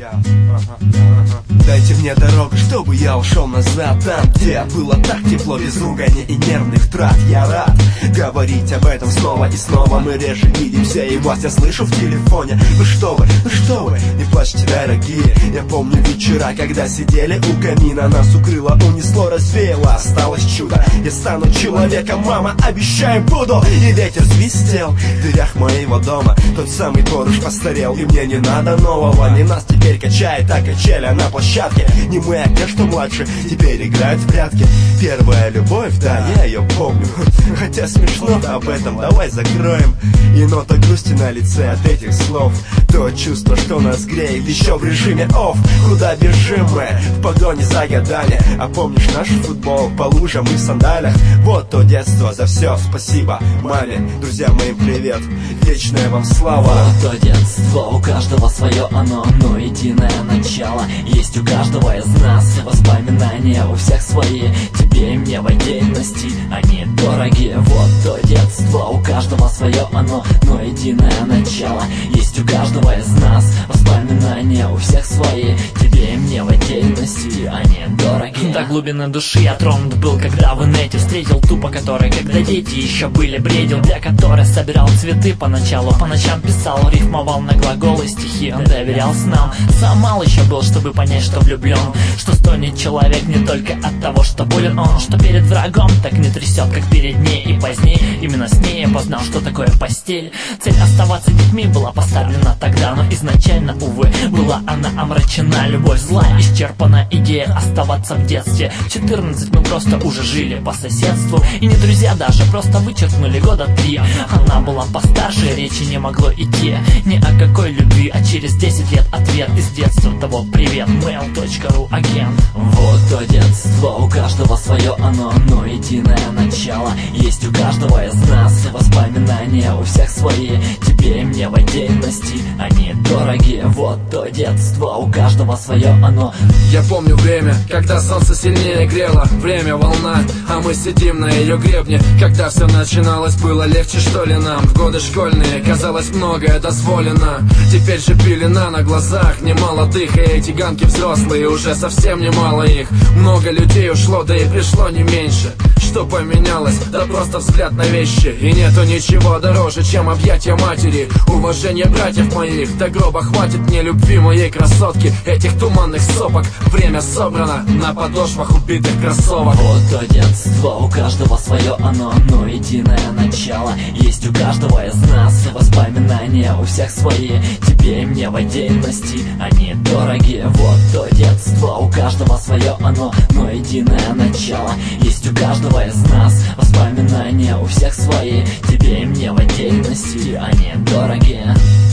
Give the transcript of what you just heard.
Дайте мне дорогу, чтобы я ушел назад. Там, где было так тепло, без ругани и нервных трат. Я рад говорить об этом снова и снова. Мы реже видимся, и вас я слышу в телефоне. Ну что вы, не плачьте, дорогие. Я помню вечера, когда сидели у камина. Нас укрыло, унесло, развеяло, осталось чудо. Я стану человеком, мама, обещаю, буду. И ветер свистел в дверях моего дома. Тот самый Порш постарел, и мне не надо нового. Не нас теперь качает, а качеля на площадке. Не мы, а те, что младше, теперь играют в прятки. Первая любовь, да, я ее помню. Хотя смешно, об этом давай закроем. И нота грусти на лице от этих слов. То чувство, что нас греет, еще в режиме офф. Куда бежим мы в погоне за годами? А помнишь наш футбол по лужам и в сандалях? Вот то детство, за все спасибо маме. Друзьям моим привет, вечная вам слава. Вот то детство, у каждого свое оно, но единое начало есть у каждого из нас. Воспоминания у всех свои, тебе и мне в отдельности они дорогие. Вот то детство, у каждого свое оно, но единое начало есть у каждого из нас. Воспоминания у всех свои, тебе и мне в отдельности они дорогие. До глубины души я тронут был, когда в инете встретил тупо, который, когда дети еще были, бредил. Для которой собирал цветы поначалу, по ночам писал, рифмовал на глаголы стихи. Он доверял снам, сам мал еще был, чтобы понять, что влюблен. Что стонет человек не только от того, что болен он. Что перед врагом так не трясет, как перед ней. И позднее именно с ней я познал, что такое постель. Цель оставаться детьми была поставлена тогда, но изначально, увы, была она омрачена. Любовь зла, исчерпана идея оставаться в детстве. В 14 мы просто уже жили по соседству. И не друзья даже, просто вычеркнули года 3. Она была постарше, речи не могло идти ни о какой любви, а через 10 лет ответ из детства того привет. mail.ru агент. Вот то детство, у каждого свое оно, но единое начало есть у каждого из нас. Воспоминания у всех свои, тебе и мне в отдельности они дорогие. Вот то детство, у каждого свое оно. Я помню время, когда солнце сильнее грело, время волна, а мы сидим на ее гребне. Когда все начиналось, было легче, что ли, нам? В годы школьные казалось, многое дозволено. Теперь же пелена на глазах немолодых, и эти ганки взрослые, уже совсем немало их. Много людей ушло, да и пришло не меньше. Что поменялось? Да просто взгляд на вещи. И нету ничего дороже, чем объятия матери. Уважение братьев моих, до гроба хватит мне любви моей красотки. Этих туманных сопок, время собрано на подошвах убитых кроссовок. Вот то детство, у каждого свое оно, но единое начало есть у каждого из нас. Воспоминания у всех свои, тебе и мне в отдельности они дорогие. Вот то детство, у каждого свое оно, но единое начало есть у каждого из нас. Воспоминания у всех свои, тебе и мне в отдельности они дорогие.